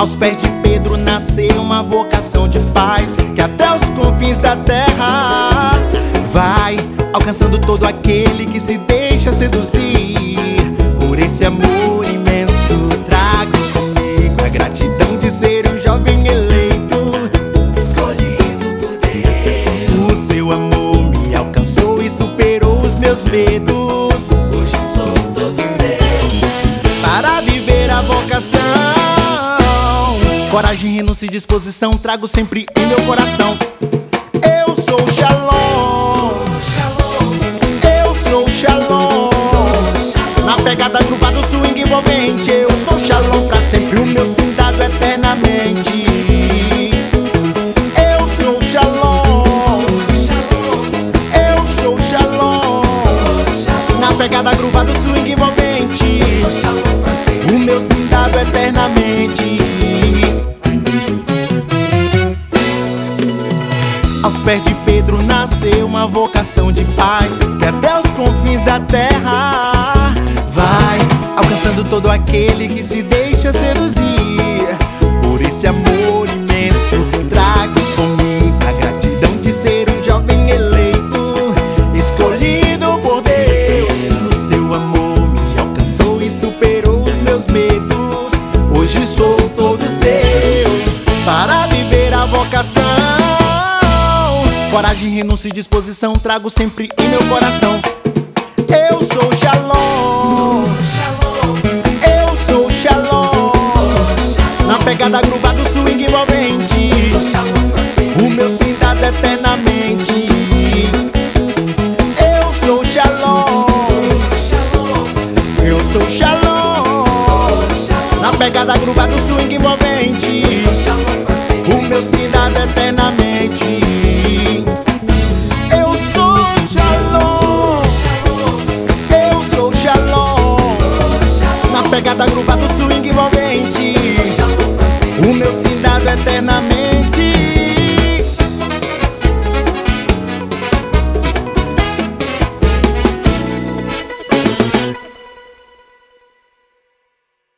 Aos pés de Pedro nasceu uma vocação de paz que até os confins da terra vai, alcançando todo aquele que se deixa seduzir por esse amor imenso. Trago comigo a gratidão de ser um jovem eleito, escolhido por Deus. O seu amor me alcançou e superou os meus medos. Hoje sou todo seu para viver a vocação. Coragem, renúncia e disposição trago sempre em meu coração. Eu sou Shalom, eu sou Shalom. Na pegada grupa do swing envolvente, eu sou Shalom pra sempre, o meu sim dado eternamente. Eu sou Shalom, eu sou Shalom. Na pegada grupa do swing envolvente, o meu sim dado eternamente. Aos pés de Pedro nasceu uma vocação de paz que até os confins da terra vai, alcançando todo aquele que se deixa seduzir por esse amor imenso. Trago comigo a gratidão de ser um jovem eleito, escolhido por Deus. O seu amor me alcançou e superou os meus medos. Hoje sou todo seu para viver a vocação. Coragem, renúncia e disposição trago sempre em meu coração. Eu sou Shalom, eu sou Shalom. Na pegada gruba do swing envolvente, o meu sim dado eternamente. Eu sou Shalom, eu sou Shalom. Na pegada gruba do swing envolvente, o meu sim dado eternamente. Pegada grupa do swing envolvente, o meu sim dado eternamente.